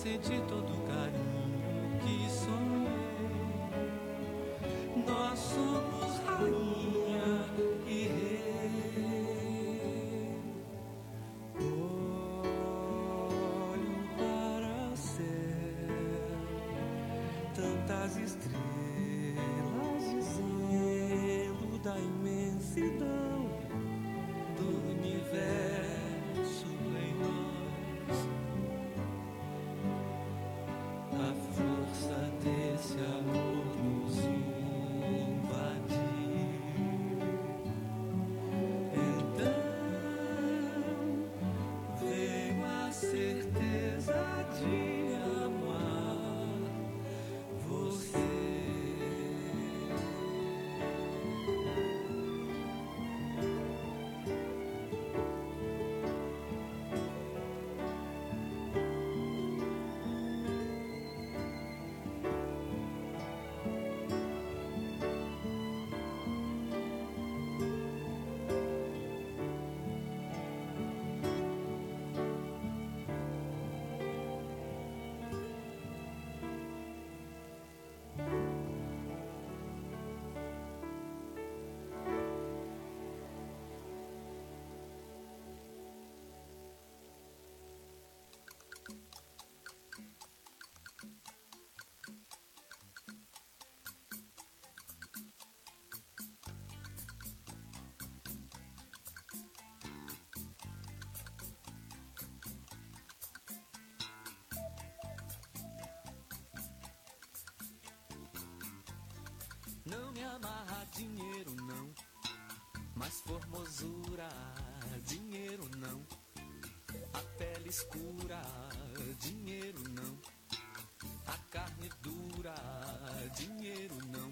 sentir todo o carinho que sonhei. Nós somos rainha e rei. Olho para o céu, tantas estrelas dizendo da imensidão do universo em nós. A força desse amor nos invadiu. Então veio a certeza de amar você. Não me amarra dinheiro não, mas formosura, dinheiro não. A pele escura, dinheiro não. A carne dura, dinheiro não.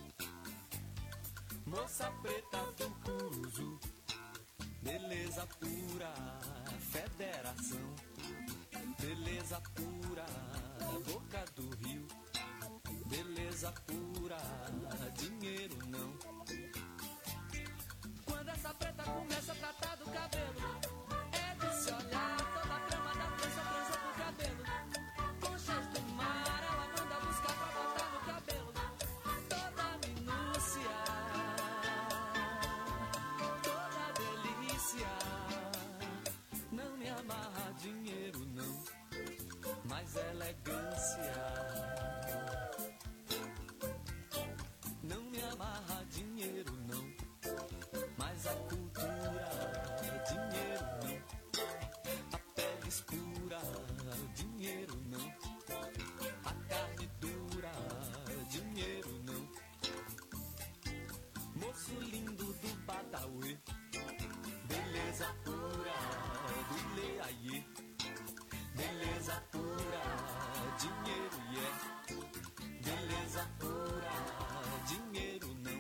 Moça preta do Curuzu, beleza pura, federação. Beleza pura, boca do rio. Beleza pura, dinheiro não. Quando essa preta começa a tratar do cabelo, é de se olhar toda a crama da trança trança pro cabelo. Conchas do mar, ela manda buscar pra botar no cabelo. Toda minúcia, toda delícia. Não me amarra dinheiro não, mas elegância. Não me amarra dinheiro não, mas a cultura, dinheiro não. A pele escura, dinheiro não. A carne dura, dinheiro não. Moço lindo do Badawi, beleza pura do Leaie. Beleza pura, dinheiro yeah. Beleza pura, dinheiro não.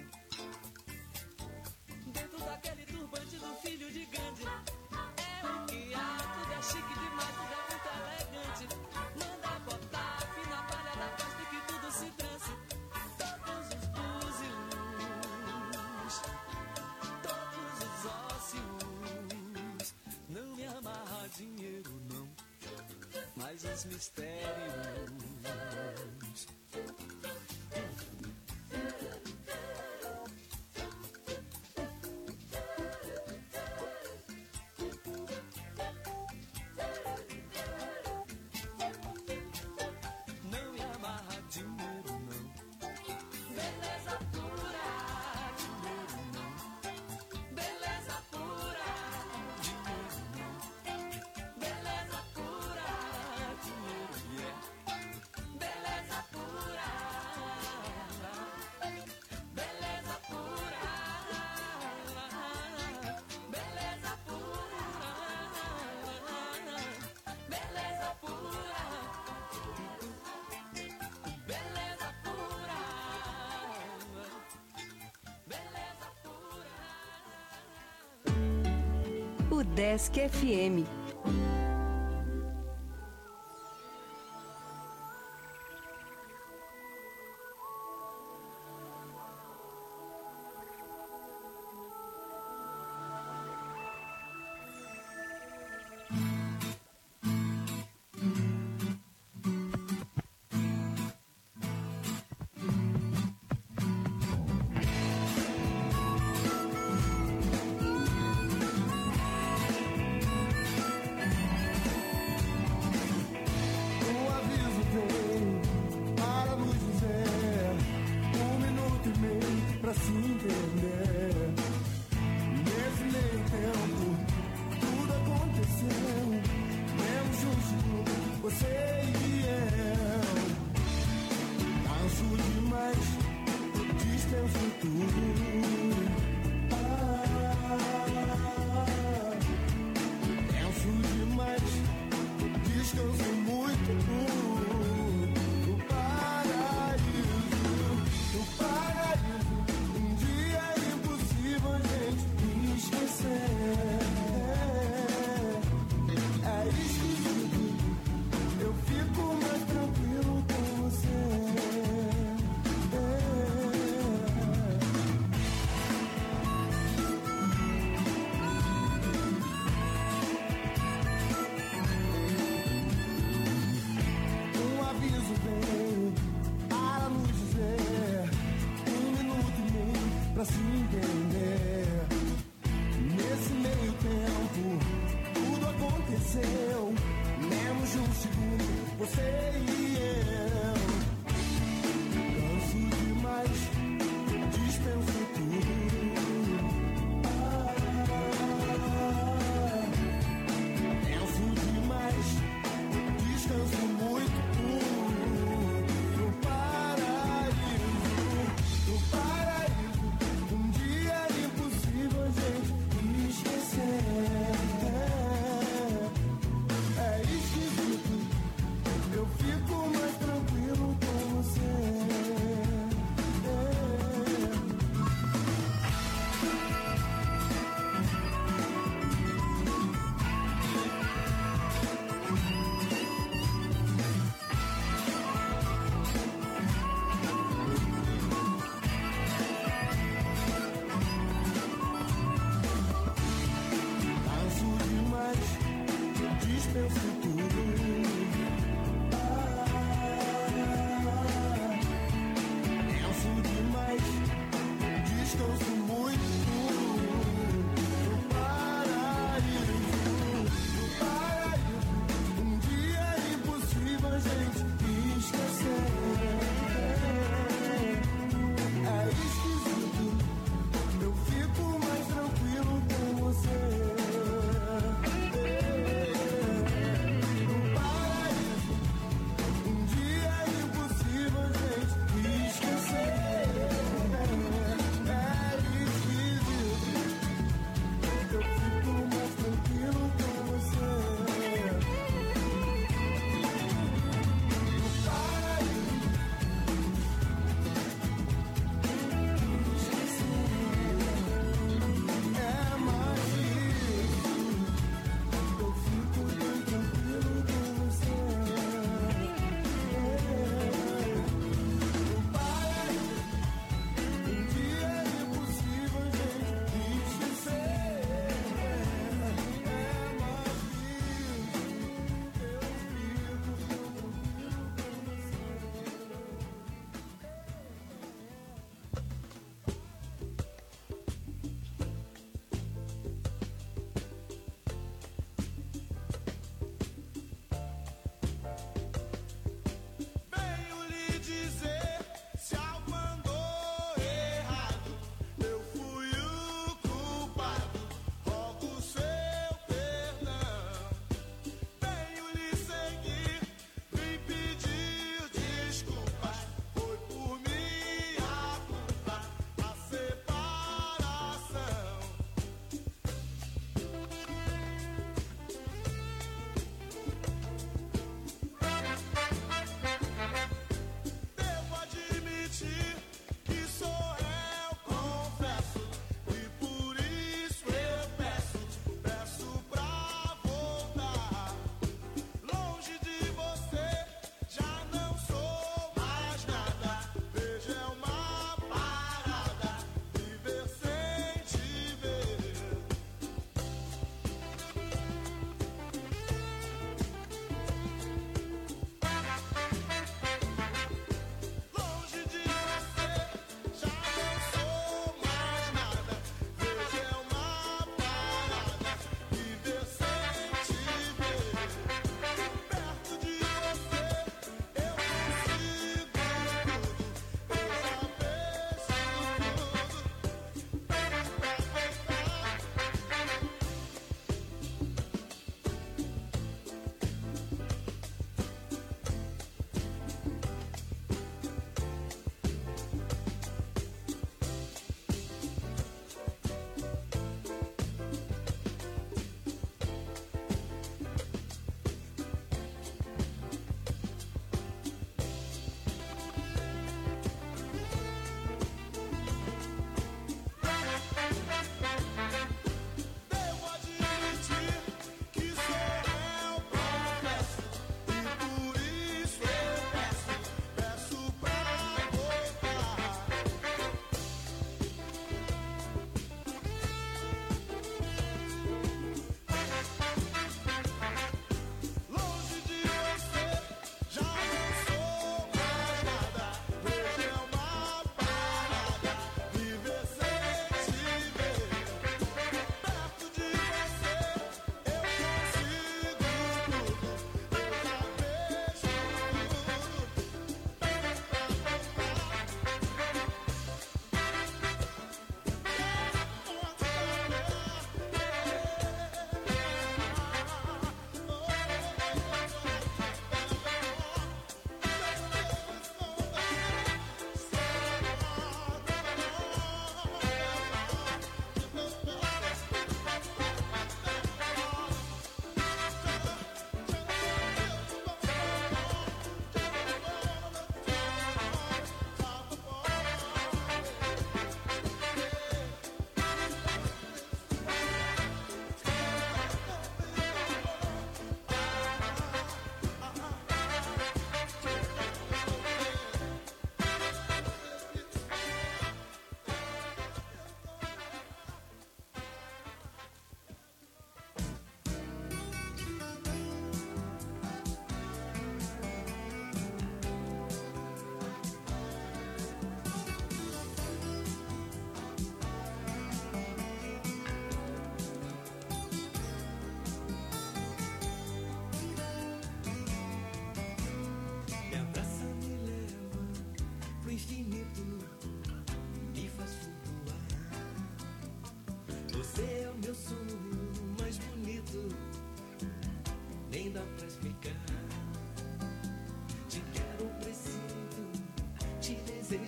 Dentro daquele turbante do filho de Gandhi, é o que há, tudo é chique demais, tudo é muito elegante. Manda botar fina palha da festa e que tudo se transe. Todos os búzios, todos os ósseos. Não me amarra dinheiro não, mas os mistérios. Não me amarra dinheiro não. Beleza pura, dinheiro não. Beleza pura, dinheiro não. Beleza pura, dinheiro yeah. Beleza pura, beleza pura, beleza pura, beleza pura, beleza pura, beleza pura. O Desk FM. pra se entender. Nesse meio tempo, tudo aconteceu. Menos de um segundo, você e eu. Canso demais, dispenso tudo. Penso demais, descanso muito. No paraíso, um dia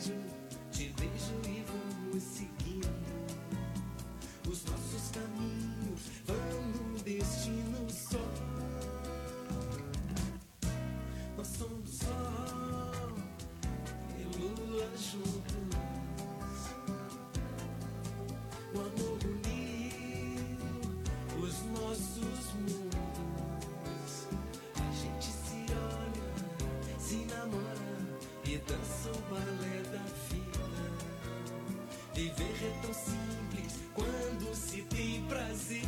te vejo e vamos seguindo. Os nossos caminhos vão num destino só. Nós somos sol e lua juntos. O amor uniu os nossos mundos. A gente se olha, se namora e dança o balé da vida. Viver é tão simples quando se tem prazer.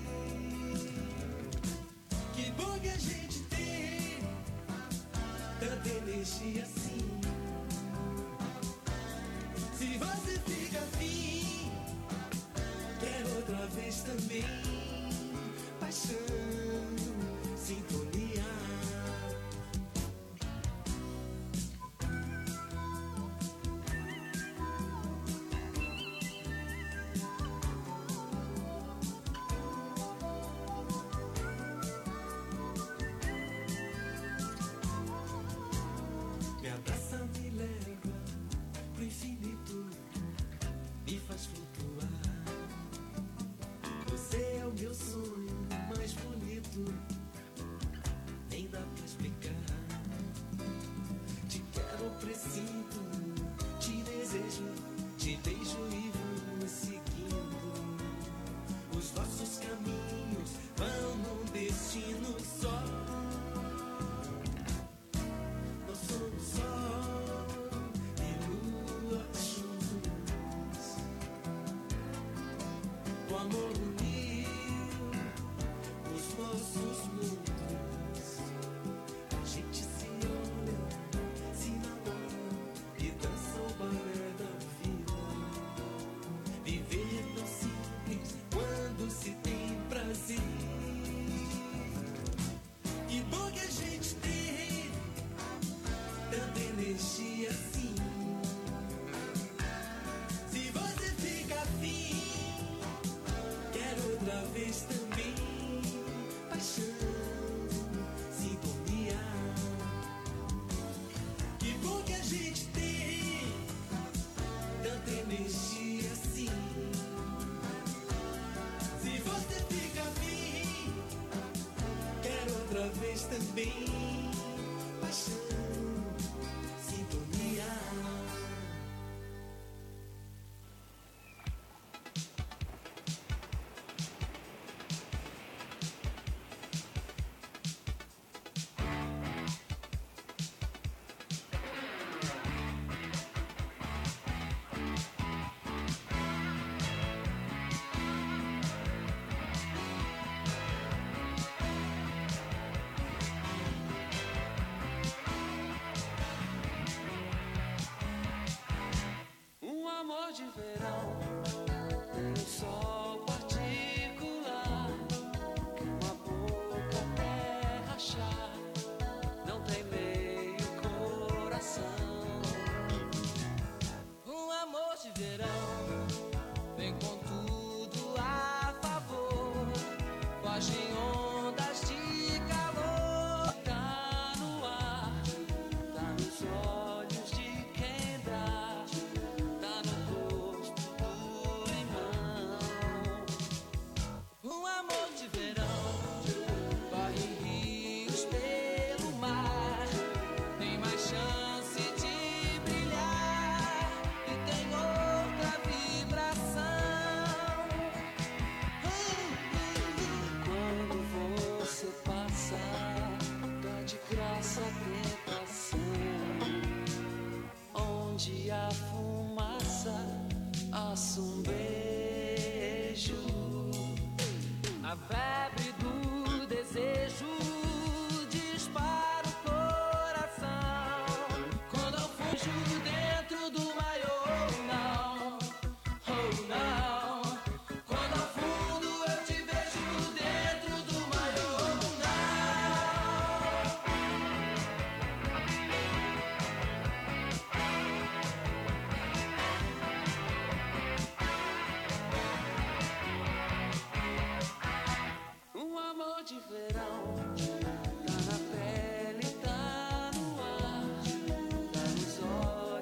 Que bom que a gente tem tanta energia assim. Se você fica afim, quero outra vez também. Paixão, sintonia. Me abraça, me leva pro infinito, me faz flutuar. Você é o meu sonho mais bonito, nem dá pra explicar. Te quero, presinto, te desejo, te beijo e vamos seguindo. Os nossos caminhos vão num destino só. Nós somos sol e lua juntos. O amor uniu os nossos mundos. A gente se olha, se namora e dança o balé da vida. Viver é tão simples quando se tem prazer. Que bom que a gente tem tanta energia assim. Se você fica afim, quero outra vez também. Paixão, sintonia. Que bom que a gente tem tanta energia assim. Se você fica afim, quero outra vez também. Paixão, sintonia. Um amor de verão, um sol particular, que uma boca até rachar, não tem meio coração. Um amor de verão, vem com tudo a favor, foge em ondas de calor, tá no ar, tá nos olhos de quem dá. Tá no gosto do limão. Um amor de verão, corre rios pelo mar, tem mais chance de brilhar e tem outra vibração. Quando você passar, dá de graça a tentação. Onde a fumaça assa um beijo, a febre do desejo dispara o coração. Quando eu fujo dentro do maior, não, oh não. Quando ao fundo eu te vejo dentro do maior, não. Um amor de verão, tá na pele, tá no ar, tá nos olhos.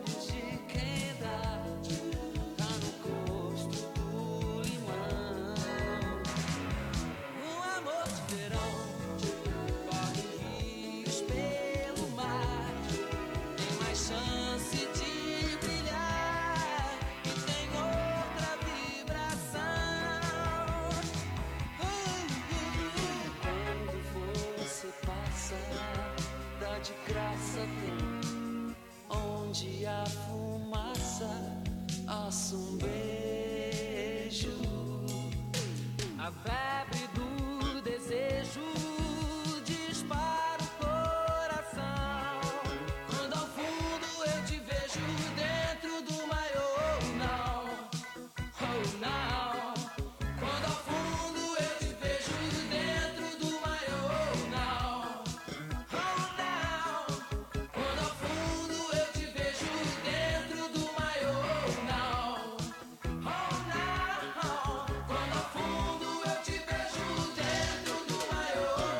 praça tem, onde a fumaça assa um beijo. A febre do desejo dispara o coração. Quando ao fundo eu te vejo dentro do maior, não, oh não. Quando ao fundo eu te vejo dentro do maior, não, oh não. Quando ao fundo eu te vejo dentro do maior, não, oh não. Quando ao fundo eu te vejo dentro do maior,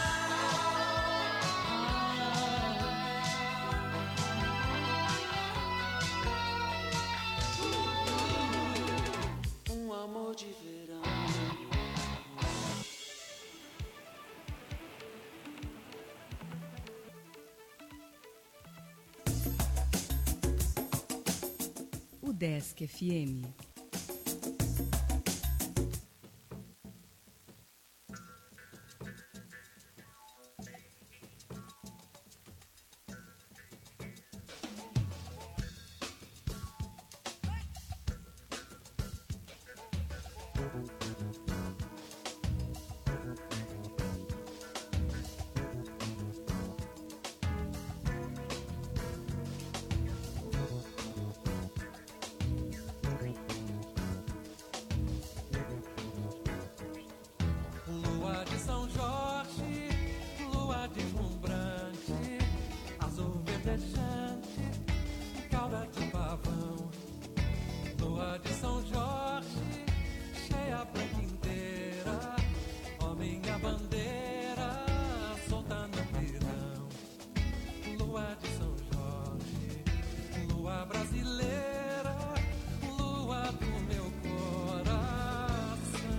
não. Um amor de verão. O Desk FM. Lua de São Jorge, lua deslumbrante, azul verdejante, cauda de pavão. Lua de São Jorge, cheia branca inteira, ó minha bandeira, soltando o pirão. Lua de São Jorge, lua brasileira, lua do meu coração.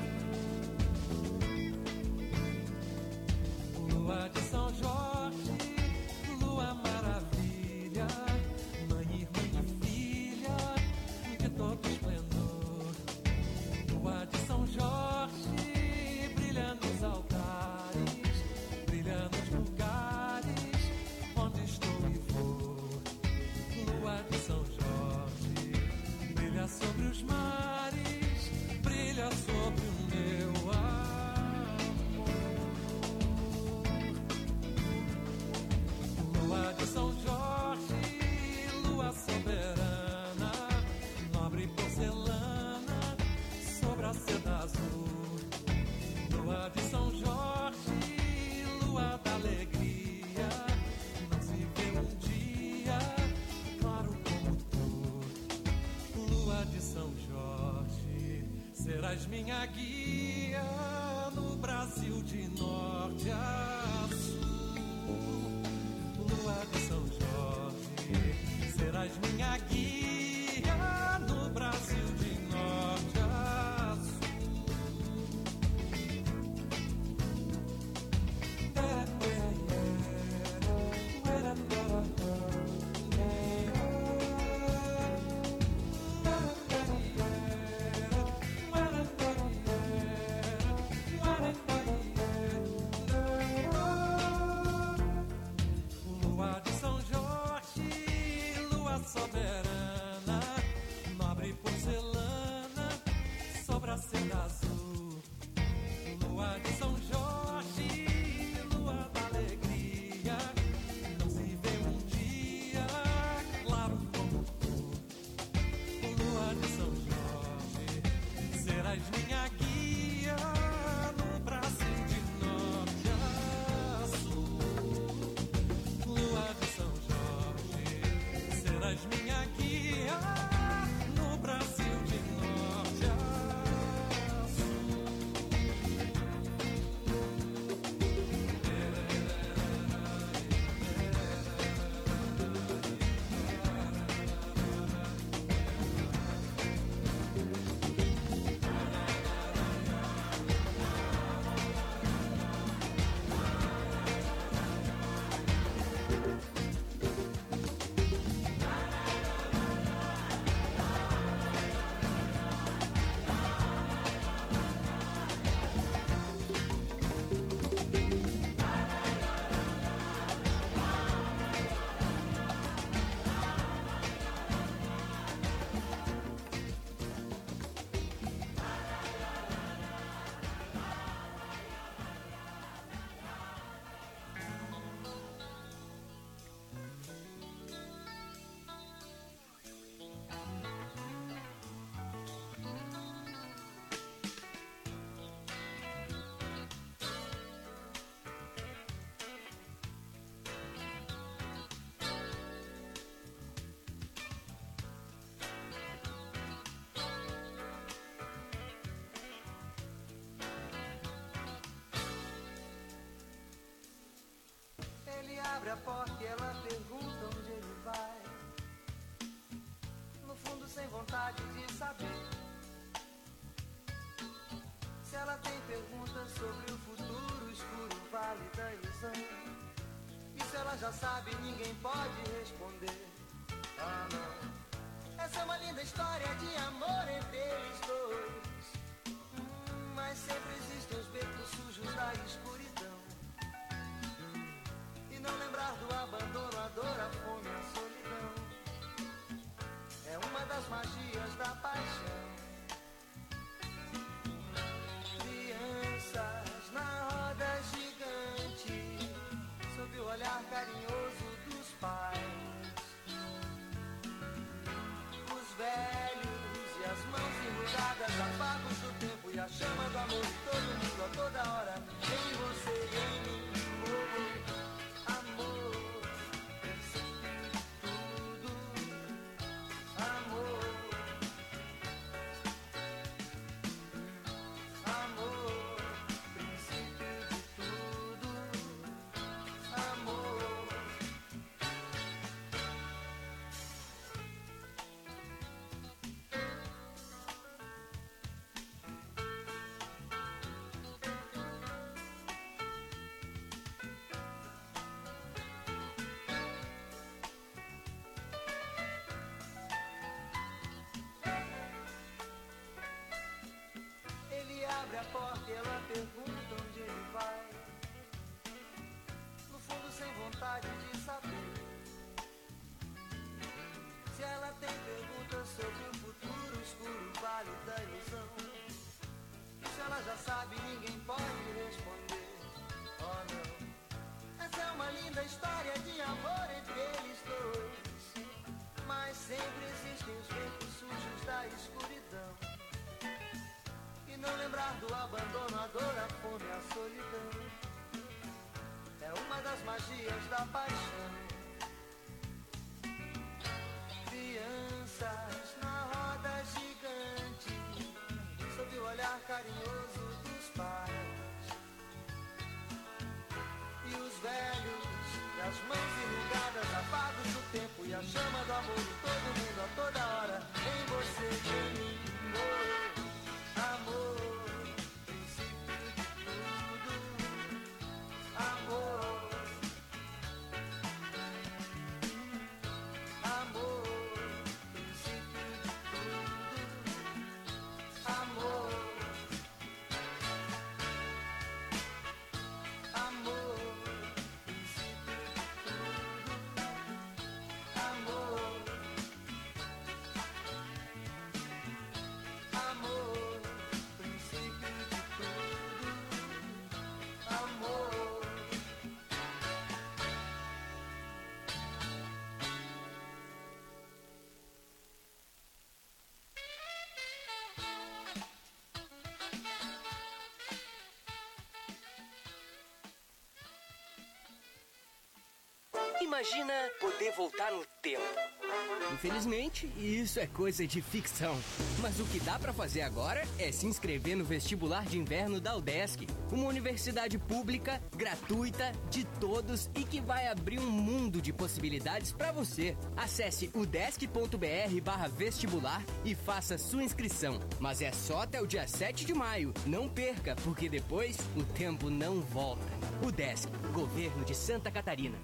Lua de São Jorge, lua maravilha, mãe, irmã e filha de todo esplendor. Lua de São Jorge, brilha nos altares, brilha nos lugares onde estou e vou. Lua de São Jorge, brilha sobre os mares, brilha sobre o meu amor. Lua de São Jorge, lua soberana, nobre porcelana sobre a seda azul. Lua de São Jorge, lua da alegria, não se vê um dia claro como tu. Lua de São Jorge, serás minha guia no Brasil de norte a sul. Lua de São Jorge, serás minha guia no Brasil de norte a sul. a porta e ela pergunta onde ele vai. No fundo sem vontade de saber. Se ela tem perguntas sobre o futuro, o escuro vale da ilusão. Isso ela já sabe, ninguém pode responder. Ah não. Essa é uma linda história de amor entre eles dois. Mas sempre existem os becos sujos da escuridão. E não lembrar do abandono, a dor, a fome, a solidão é uma das magias da paixão. Crianças na roda gigante, sob o olhar carinhoso dos pais. Os velhos e as mãos enrugadas, apagos do tempo e a chama do amor de todo mundo a toda hora. Em você e em mim, oh, amor, princípio de tudo, amor, amor, princípio de tudo, amor. Ele abre a porta e ela pergunta onde ele vai. No fundo sem vontade de saber. Se ela tem perguntas sobre o futuro, o escuro vale da ilusão. Isso ela já sabe, ninguém pode responder. Oh não. Essa é uma linda história de amor entre eles dois. Mas sempre existem os ventos sujos da escuridão. E não lembrar do abandono, a dor, a fome, a solidão é uma das magias da paixão. Crianças na roda gigante, sob o olhar carinhoso dos pais. E os velhos, e as mãos enrugadas, apagos do tempo e a chama do amor de todo mundo a toda hora. Em você e em mim, oh, amor, princípio de tudo, amor, amor, princípio de tudo, amor, amor, princípio de tudo, amor, amor, princípio de tudo, amor. Imagina poder voltar no tempo. Infelizmente, isso é coisa de ficção. Mas o que dá pra fazer agora é se inscrever no vestibular de inverno da UDESC, uma universidade pública, gratuita, de todos e que vai abrir um mundo de possibilidades pra você. Acesse udesc.br/vestibular e faça sua inscrição. Mas é só até o dia 7 de maio. Não perca, porque depois o tempo não volta. UDESC, Governo de Santa Catarina.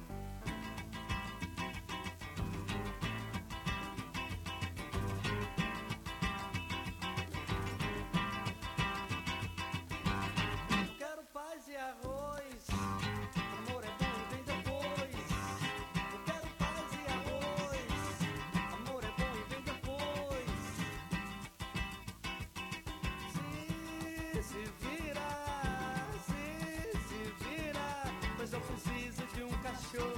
Quero paz e arroz, amor é bom e vem depois. Eu quero paz e arroz, amor é bom e vem depois. Se vira, pois eu preciso de um cachorro.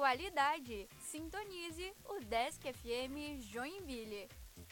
qualidade. Sintonize o Desk FM Joinville.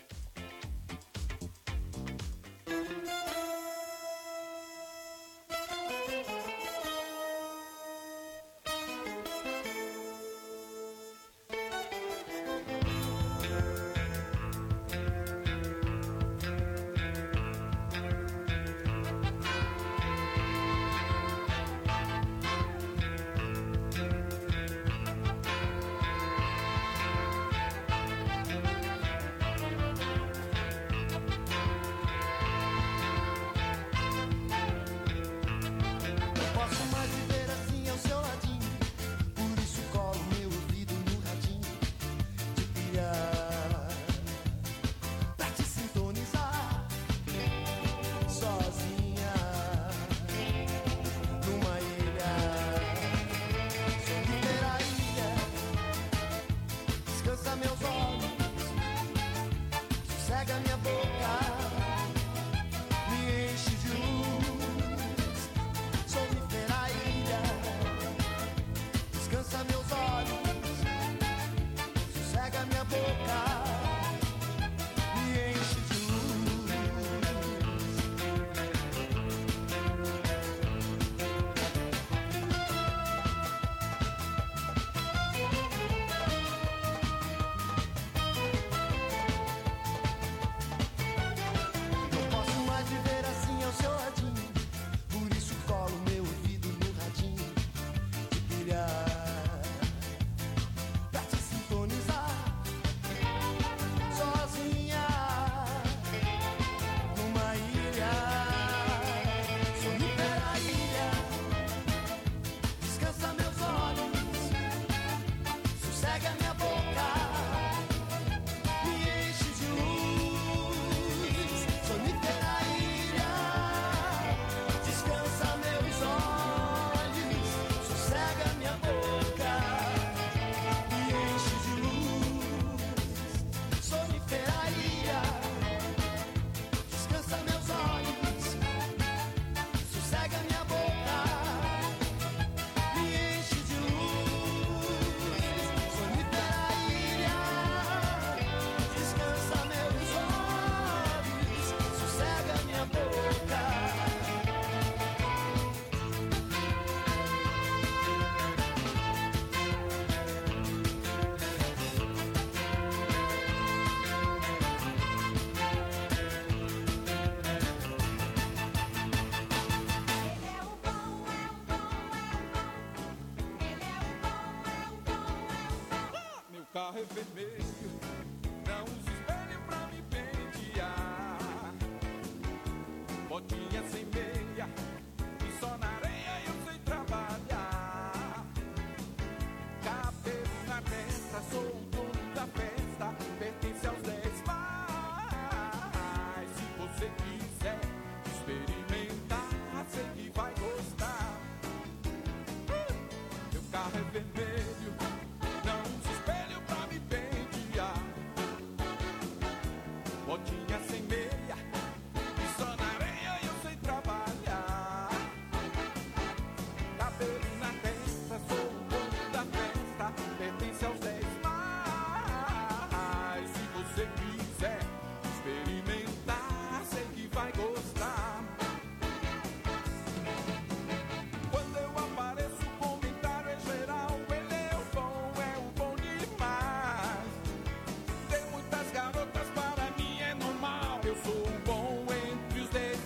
Carro é vermelho, não uso espelho pra me pentear. Botinha sem meia, e só na areia eu sei trabalhar. Cabelo na testa, sou o dono da festa, pertence aos 10 mais. Se você quiser experimentar, sei que vai gostar. Meu carro é vermelho, não uso espelho pra me pentear. Botinha sem meia, e só na areia eu sei trabalhar. Cabelo na testa, sou o dono da festa, pertence aos 10 mais. Se você quiser experimentar, sei que vai gostar. Quando eu apareço, o comentário é geral. Ele é o bom demais. Tem muitas garotas, para mim é normal. Eu sou o bom entre os 10.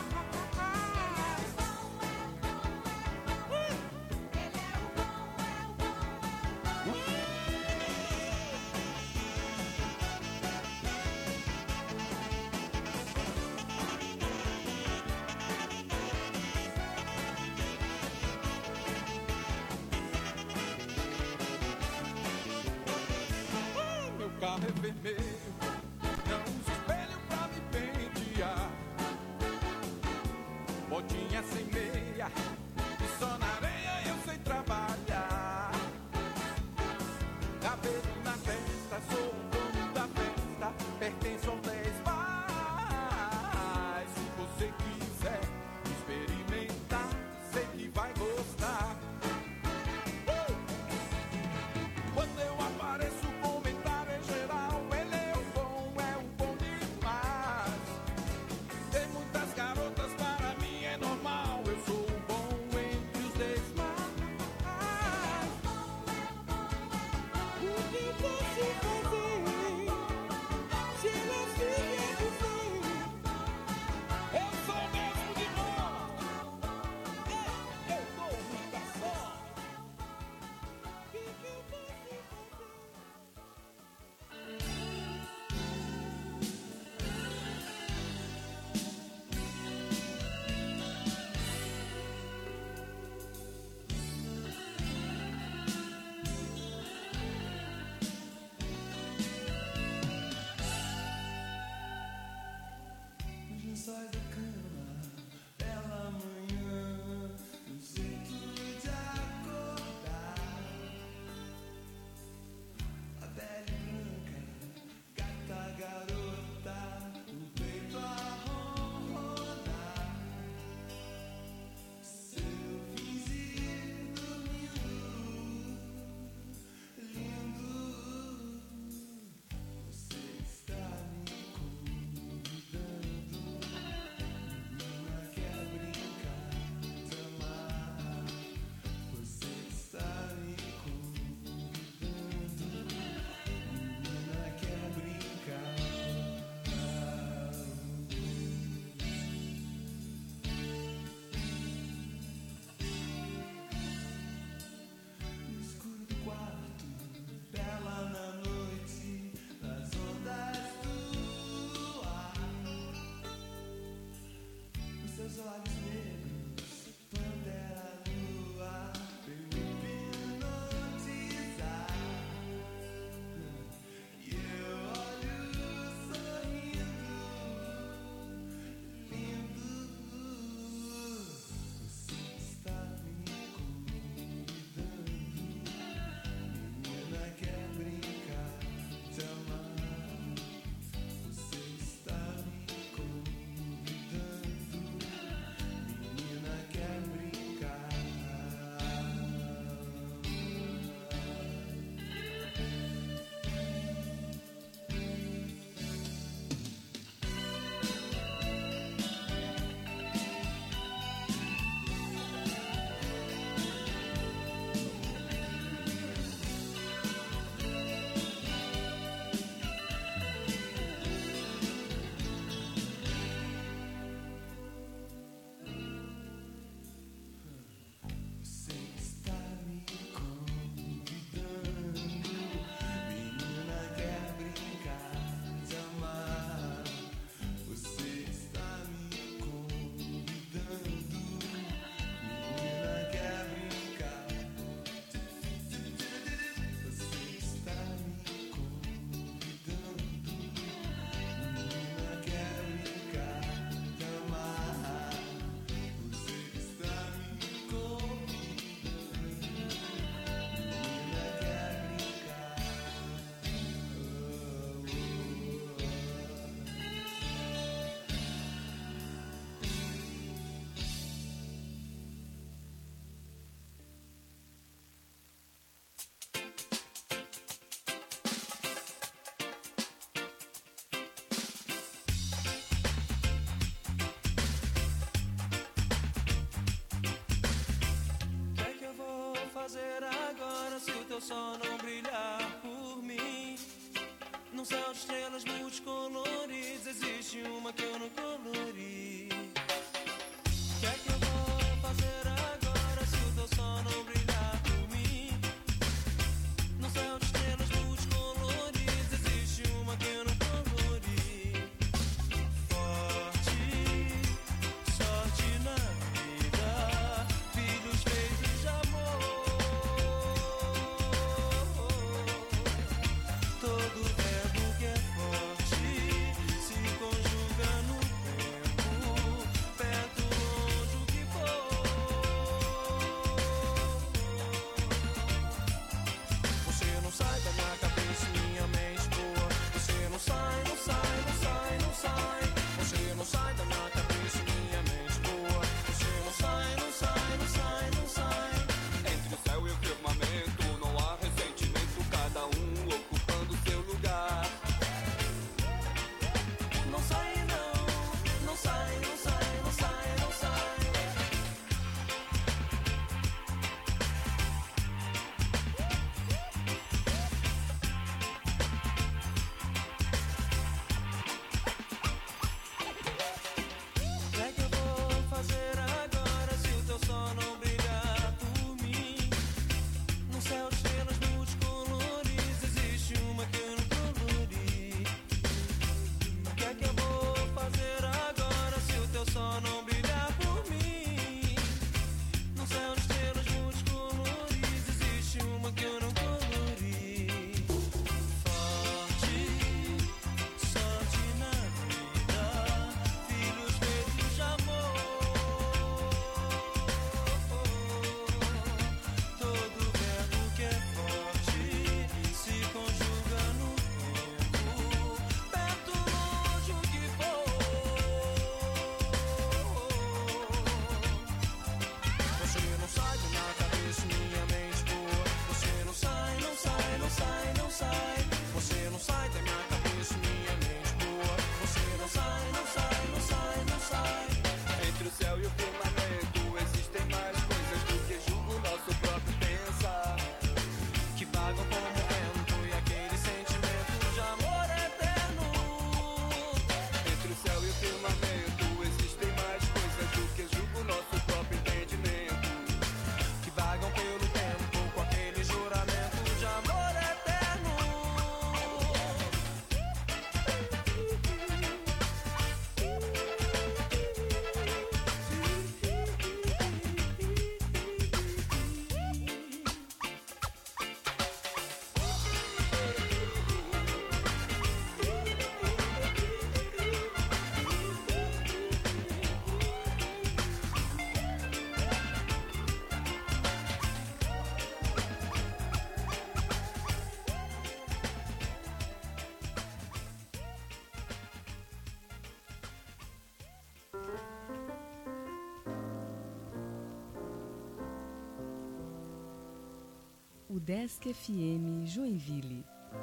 Meu carro é vermelho, não uso espelho pra me pentear. Botinha sem meia, e só na areia eu sei trabalhar. Cabelo na testa, sou o dono da festa, pertenço aos 10 mais. Se você quiser experimentar, sei que vai gostar. teu sol não brilhar por mim. Num céu de estrelas multicoloridas existe uma que eu não colori. O que é que eu vou fazer agora se o teu sol não brilhar por mim? Num céu de estrelas multicoloridas existe uma que eu não colori. Forte, sorte na vida, filhos feitos de amor. Todo verbo que é forte se conjuga no tempo, perto, longe, o que for. Você não sai da minha cabeça e minha mente boa. Você não sai, não sai, não sai, não sai. Você não sai da minha cabeça e minha mente boa. Você não sai, não sai, não sai, não sai. Entre o céu e o firmamento não há ressentimento, cada um ocupando seu lugar. Não sai não, não sai, não sai, não sai, não sai. O que é que eu vou fazer agora se o teu sol não brilhar por mim? Num céu de estrelas multicolores existe uma que eu não colori. O que é que eu vou fazer agora se o teu sol não brilhar por mim? Num céu de estrelas multicolores existe uma que eu não colori. Forte, sorte na vida, filhos feitos de amor. Todo verbo que é forte se conjuga no tempo, perto, longe, o que for. Você não sai da minha cabeça, minha mente boa. Você não sai, não sai, não sai, não sai. Você não sai da minha cabeça, minha mente boa. Você não sai, não sai, não sai, não sai. Entre o céu e o firmamento existem mais coisas do que julga o nosso próprio pensar, Que vagam como o vento e aquele sentimento de amor eterno. entre o céu e o firmamento existem mais coisas do que julga o nosso próprio entendimento. Que vagam pelo tempo com aquele juramento de amor eterno. O Desk FM Joinville.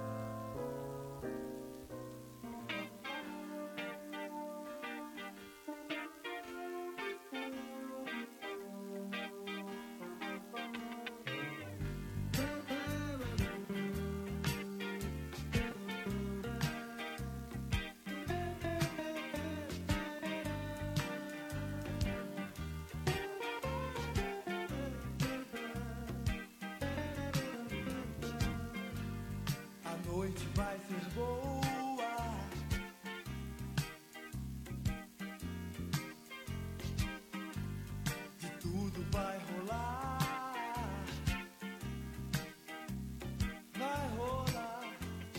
A noite vai ser boa. De tudo vai rolar. Vai rolar.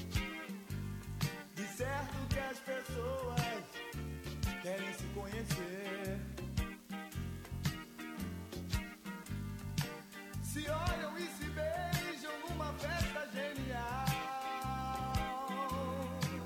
De certo que as pessoas querem se conhecer. Se olham e se beijam numa festa genial.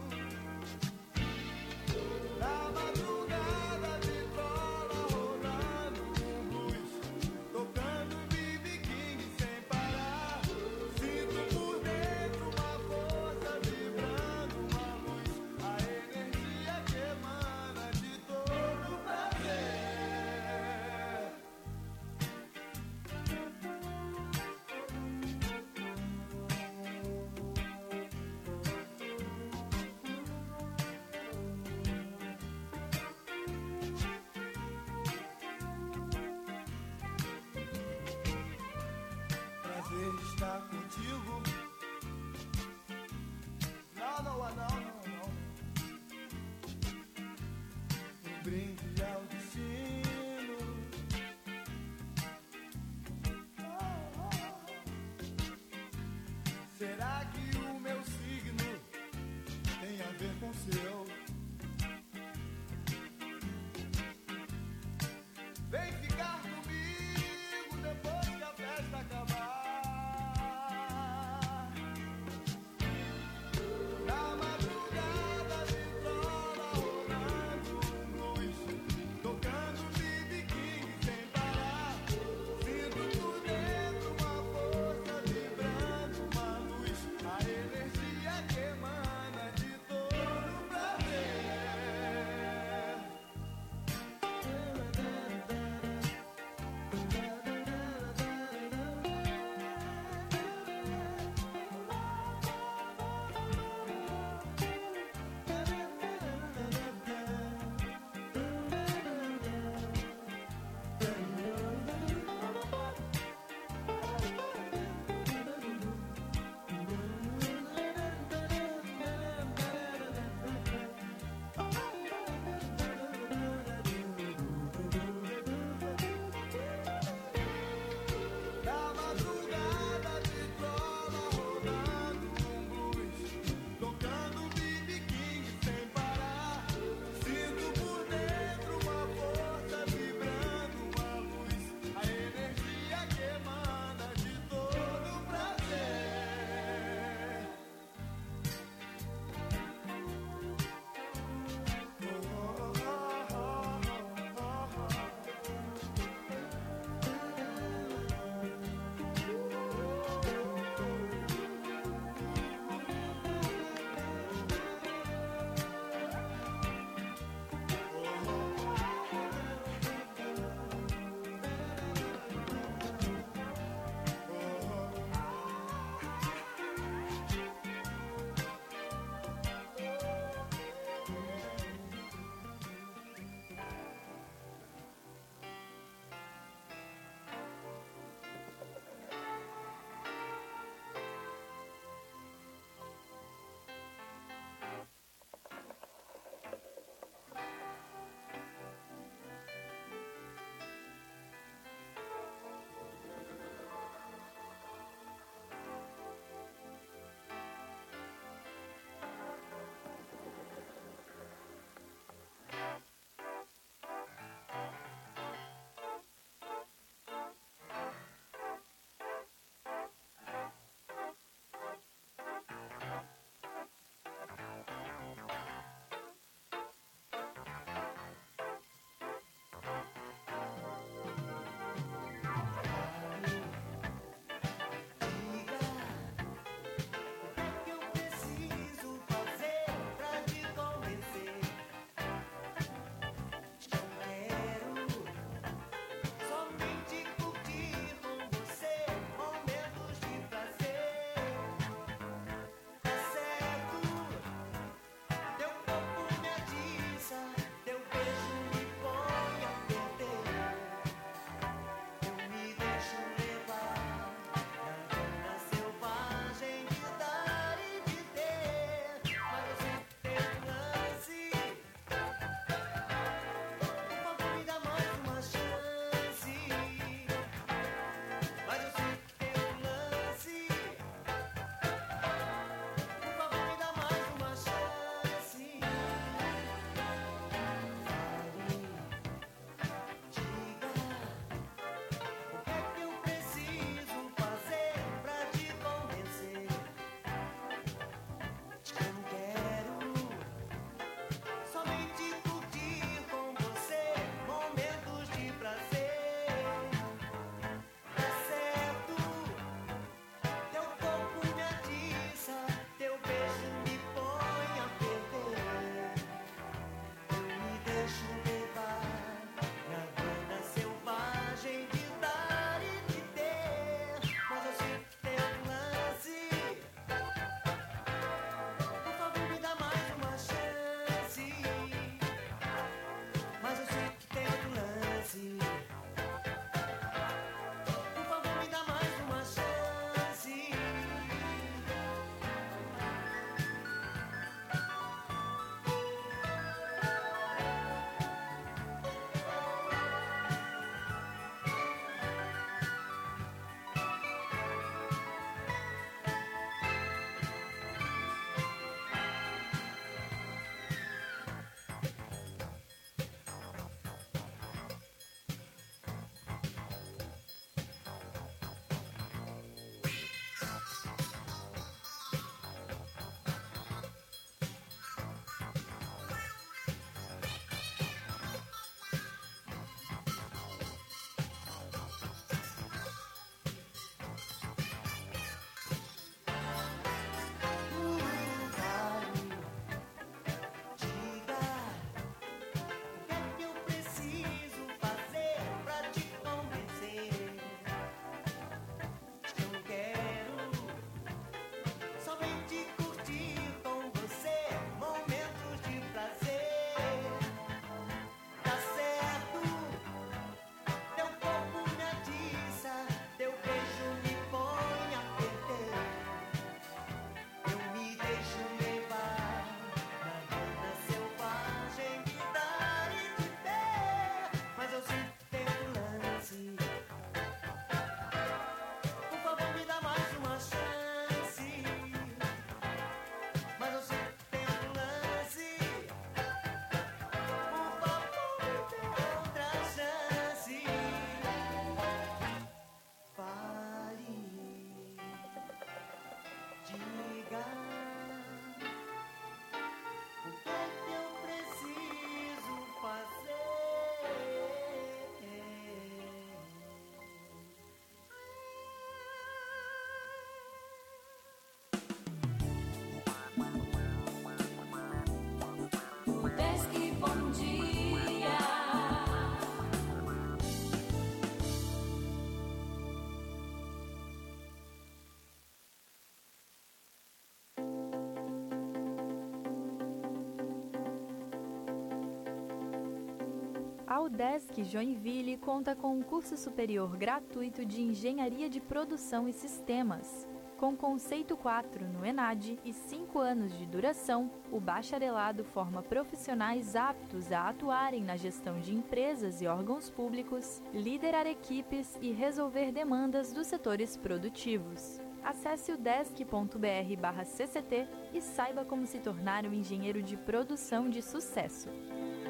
Será que o meu signo tem a ver com o seu? Vem ficar comigo depois que a festa acabar. Na madrugada vitrola rolando luz, tocando BB King sem parar. Sinto por dentro uma força vibrando, uma luz, a energia que emana de touro pra A UDESC Joinville conta com um curso superior gratuito de Engenharia de Produção e Sistemas. Com conceito 4 no ENAD e 5 anos de duração, o bacharelado forma profissionais aptos a atuarem na gestão de empresas e órgãos públicos, liderar equipes e resolver demandas dos setores produtivos. Acesse udesc.br/cct e saiba como se tornar um engenheiro de produção de sucesso.